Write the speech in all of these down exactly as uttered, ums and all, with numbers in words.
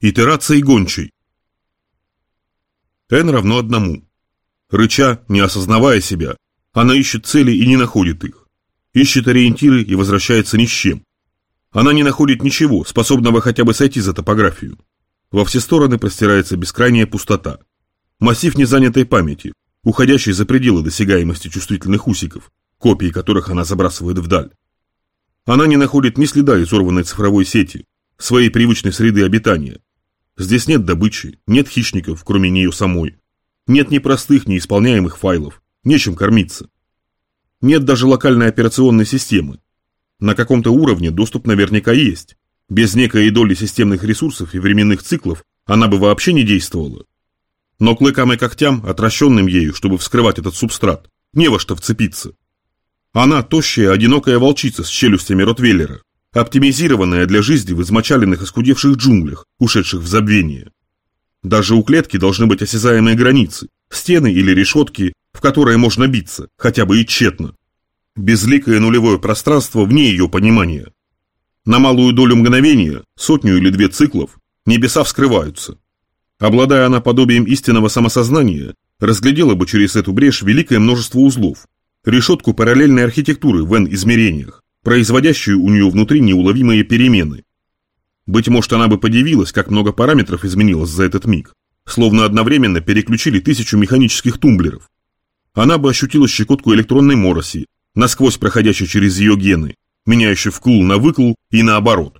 Итерации гончей. N равно одному. Рыча, не осознавая себя, она ищет цели и не находит их. Ищет ориентиры и возвращается ни с чем. Она не находит ничего, способного хотя бы сойти за топографию. Во все стороны простирается бескрайняя пустота. Массив незанятой памяти, уходящий за пределы досягаемости чувствительных усиков, копии которых она забрасывает вдаль. Она не находит ни следа изорванной цифровой сети, своей привычной среды обитания. Здесь нет добычи, нет хищников, кроме нее самой. Нет ни простых, ни исполняемых файлов, нечем кормиться. Нет даже локальной операционной системы. На каком-то уровне доступ наверняка есть. Без некой доли системных ресурсов и временных циклов она бы вообще не действовала. Но клыкам и когтям, отращенным ею, чтобы вскрывать этот субстрат, не во что вцепиться. Она тощая, одинокая волчица с челюстями ротвейлера, оптимизированная для жизни в измочаленных и скудевших джунглях, ушедших в забвение. Даже у клетки должны быть осязаемые границы, стены или решетки, в которые можно биться, хотя бы и тщетно. Безликое нулевое пространство вне ее понимания. На малую долю мгновения, сотню или две циклов, небеса вскрываются. Обладая она подобием истинного самосознания, разглядела бы через эту брешь великое множество узлов, решетку параллельной архитектуры в N-измерениях, производящую у нее внутри неуловимые перемены. Быть может, она бы подивилась, как много параметров изменилось за этот миг, словно одновременно переключили тысячу механических тумблеров. Она бы ощутила щекотку электронной мороси, насквозь проходящей через ее гены, меняющей вкл на выкл и наоборот.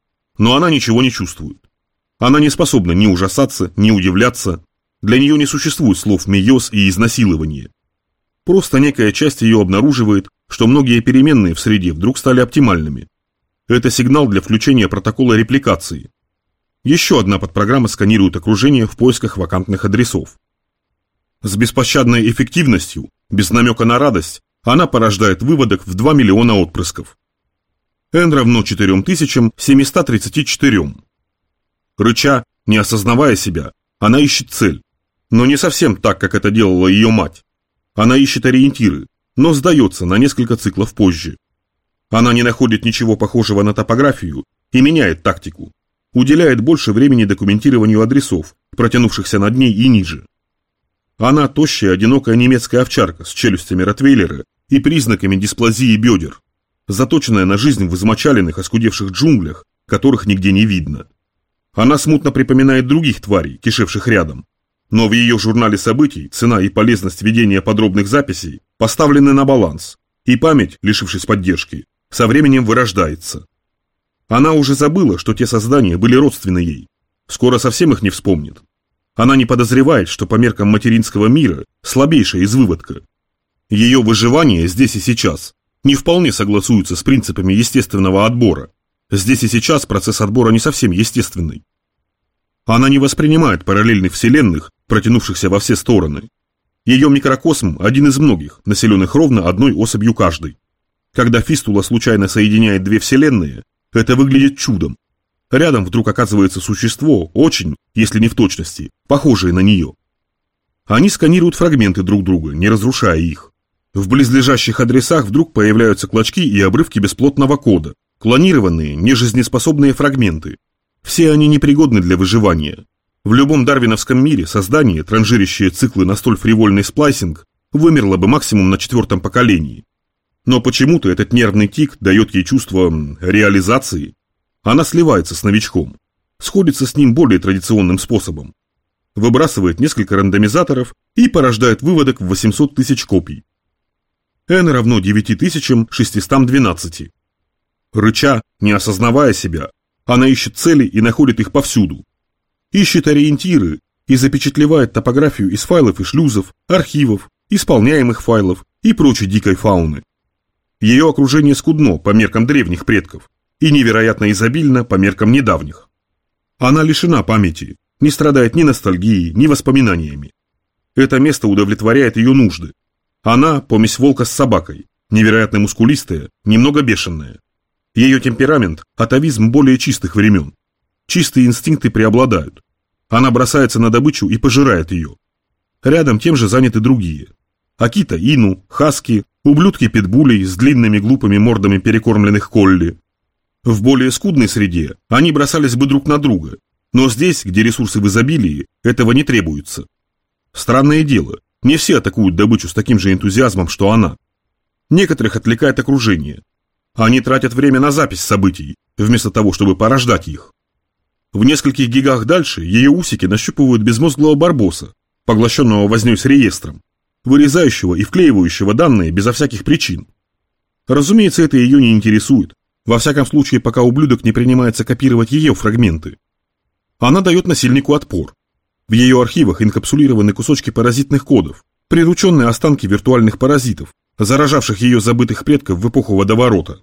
Но она ничего не чувствует. Она не способна ни ужасаться, ни удивляться. Для нее не существует слов «мейоз» и «изнасилование». Просто некая часть ее обнаруживает, что многие переменные в среде вдруг стали оптимальными. Это сигнал для включения протокола репликации. Еще одна подпрограмма сканирует окружение в поисках вакантных адресов. С беспощадной эффективностью, без намека на радость, она порождает выводок в два миллиона отпрысков. N равно четырем тысячам семистам тридцати четырем. Рыча, не осознавая себя, она ищет цель, но не совсем так, как это делала ее мать. Она ищет ориентиры, но сдается на несколько циклов позже. Она не находит ничего похожего на топографию и меняет тактику, уделяет больше времени документированию адресов, протянувшихся над ней и ниже. Она тощая, одинокая немецкая овчарка с челюстями ротвейлера и признаками дисплазии бедер, заточенная на жизнь в измочаленных, оскудевших джунглях, которых нигде не видно. Она смутно припоминает других тварей, кишевших рядом, но в ее журнале событий цена и полезность ведения подробных записей поставлены на баланс, и память, лишившись поддержки, со временем вырождается. Она уже забыла, что те создания были родственны ей, скоро совсем их не вспомнит. Она не подозревает, что по меркам материнского мира слабейшая из выводка. Ее выживание здесь и сейчас не вполне согласуется с принципами естественного отбора. Здесь и сейчас процесс отбора не совсем естественный. Она не воспринимает параллельных вселенных, протянувшихся во все стороны. Ее микрокосм один из многих, населенных ровно одной особью каждой. Когда фистула случайно соединяет две вселенные, это выглядит чудом. Рядом вдруг оказывается существо, очень, если не в точности, похожее на нее. Они сканируют фрагменты друг друга, не разрушая их. В близлежащих адресах вдруг появляются клочки и обрывки бесплотного кода, клонированные, нежизнеспособные фрагменты. Все они непригодны для выживания. В любом дарвиновском мире создание, транжирящее циклы на столь фривольный сплайсинг, вымерло бы максимум на четвертом поколении. Но почему-то этот нервный тик дает ей чувство реализации. Она сливается с новичком, сходится с ним более традиционным способом. Выбрасывает несколько рандомизаторов и порождает выводок в восемьсот тысяч копий. N равно девяти тысячам шестистам двенадцати. Рыча, не осознавая себя, она ищет цели и находит их повсюду. Ищет ориентиры и запечатлевает топографию из файлов и шлюзов, архивов, исполняемых файлов и прочей дикой фауны. Ее окружение скудно по меркам древних предков и невероятно изобильно по меркам недавних. Она лишена памяти, не страдает ни ностальгией, ни воспоминаниями. Это место удовлетворяет ее нужды. Она – помесь волка с собакой, невероятно мускулистая, немного бешеная. Ее темперамент – атовизм более чистых времен. Чистые инстинкты преобладают. Она бросается на добычу и пожирает ее. Рядом тем же заняты другие. Акита Ину, хаски, ублюдки питбулей с длинными глупыми мордами перекормленных колли. В более скудной среде они бросались бы друг на друга, Но здесь, где ресурсы в изобилии, этого не требуется. Странное дело, не все атакуют добычу с таким же энтузиазмом, что она. Некоторых отвлекает окружение. Они тратят время на запись событий, вместо того, чтобы порождать их. В нескольких гигах дальше ее усики нащупывают безмозглого барбоса, поглощенного вознёй с реестром, вырезающего и вклеивающего данные безо всяких причин. Разумеется, это ее не интересует, во всяком случае, пока ублюдок не принимается копировать ее фрагменты. Она дает насильнику отпор. В ее архивах инкапсулированы кусочки паразитных кодов, прирученные останки виртуальных паразитов, заражавших ее забытых предков в эпоху водоворота.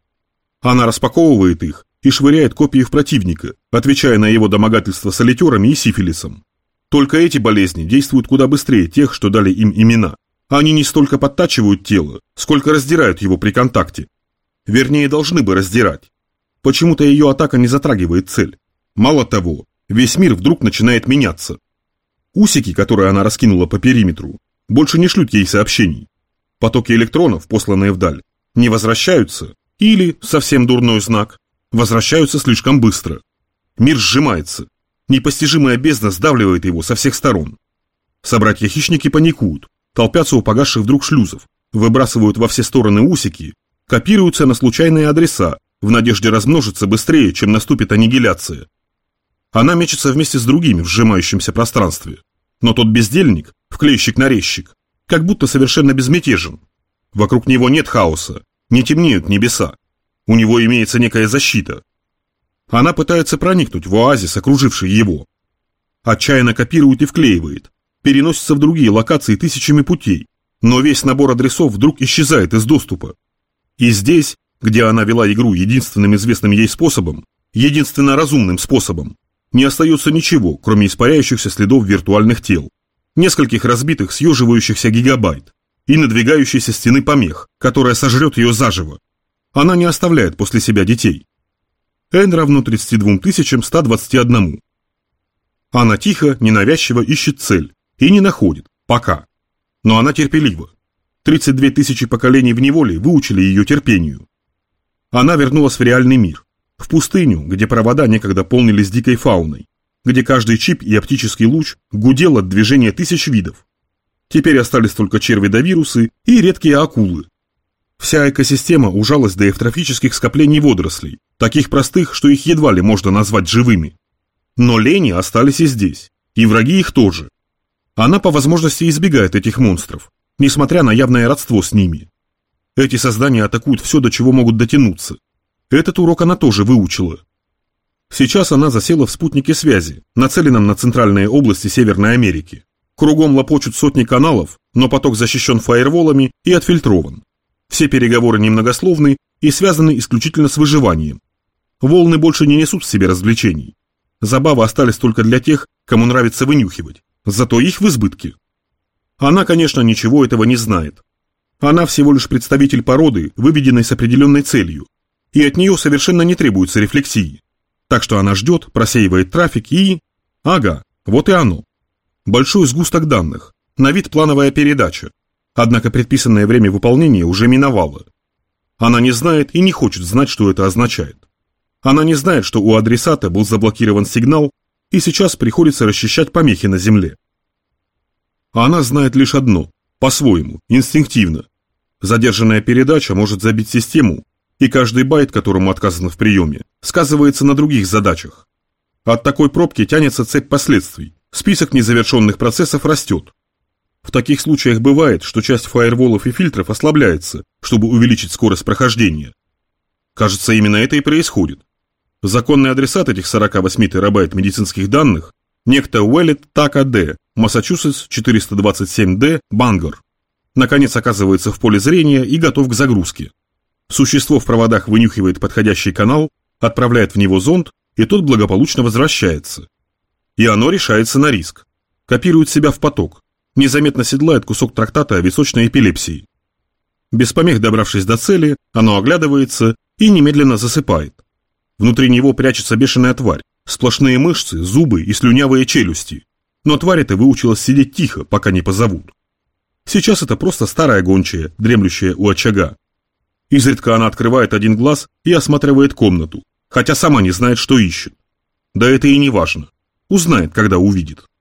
Она распаковывает их и швыряет копии в противника, отвечая на его домогательства солитерами и сифилисом. Только эти болезни действуют куда быстрее тех, что дали им имена. Они не столько подтачивают тело, сколько раздирают его при контакте. Вернее, должны бы раздирать. Почему-то ее атака не затрагивает цель. Мало того, весь мир вдруг начинает меняться. Усики, которые она раскинула по периметру, больше не шлют ей сообщений. Потоки электронов, посланные вдаль, не возвращаются, или, совсем дурной знак, возвращаются слишком быстро. Мир сжимается. Непостижимая бездна сдавливает его со всех сторон. Собратья-хищники паникуют, толпятся у погасших вдруг шлюзов, выбрасывают во все стороны усики, копируются на случайные адреса, в надежде размножиться быстрее, чем наступит аннигиляция. Она мечется вместе с другими в сжимающемся пространстве. Но тот бездельник, вклейщик-нарезчик, как будто совершенно безмятежен. Вокруг него нет хаоса, не темнеют небеса. У него имеется некая защита. Она пытается проникнуть в оазис, окруживший его. Отчаянно копирует и вклеивает, переносится в другие локации тысячами путей, но весь набор адресов вдруг исчезает из доступа. И здесь, где она вела игру единственным известным ей способом, единственно разумным способом, не остается ничего, кроме испаряющихся следов виртуальных тел, нескольких разбитых съеживающихся гигабайт и надвигающейся стены помех, которая сожрет ее заживо. Она не оставляет после себя детей. N равно тридцати двум тысячам ста двадцати одному. Она тихо, ненавязчиво ищет цель и не находит, пока. Но она терпелива. тридцать две тысячи поколений в неволе выучили ее терпению. Она вернулась в реальный мир, в пустыню, где провода некогда полнились дикой фауной, где каждый чип и оптический луч гудел от движения тысяч видов. Теперь остались только черви да вирусы и редкие акулы. Вся экосистема ужалась до эвтрофических скоплений водорослей, таких простых, что их едва ли можно назвать живыми. Но лени остались и здесь, и враги их тоже. Она по возможности избегает этих монстров, несмотря на явное родство с ними. Эти создания атакуют все, до чего могут дотянуться. Этот урок она тоже выучила. Сейчас она засела в спутнике связи, нацеленном на центральные области Северной Америки. Кругом лопочут сотни каналов, но поток защищен фаерволами и отфильтрован. Все переговоры немногословны и связаны исключительно с выживанием. Волны больше не несут в себе развлечений. Забавы остались только для тех, кому нравится вынюхивать, зато их в избытке. Она, конечно, ничего этого не знает. Она всего лишь представитель породы, выведенной с определенной целью, и от нее совершенно не требуется рефлексии. Так что она ждет, просеивает трафик и... Ага, вот и оно. Большой сгусток данных, на вид плановая передача. Однако предписанное время выполнения уже миновало. Она не знает и не хочет знать, что это означает. Она не знает, что у адресата был заблокирован сигнал, и сейчас приходится расчищать помехи на земле. Она знает лишь одно, по-своему, инстинктивно. Задержанная передача может забить систему, и каждый байт, которому отказано в приеме, сказывается на других задачах. От такой пробки тянется цепь последствий, список незавершенных процессов растет. В таких случаях бывает, что часть фаерволов и фильтров ослабляется, чтобы увеличить скорость прохождения. Кажется, именно это и происходит. Законный адресат этих сорока восьми терабайт медицинских данных – некто Уэллет Така Д, Массачусетс четыреста двадцать семь Д, Бангор. Наконец оказывается в поле зрения и готов к загрузке. Существо в проводах вынюхивает подходящий канал, отправляет в него зонд, и тот благополучно возвращается. И оно решается на риск. Копирует себя в поток. Незаметно седлает кусок трактата о височной эпилепсии. Без помех добравшись до цели, оно оглядывается и немедленно засыпает. Внутри него прячется бешеная тварь, сплошные мышцы, зубы и слюнявые челюсти. Но тварь эта выучилась сидеть тихо, пока не позовут. Сейчас это просто старая гончая, дремлющая у очага. Изредка она открывает один глаз и осматривает комнату, хотя сама не знает, что ищет. Да это и не важно. Узнает, когда увидит.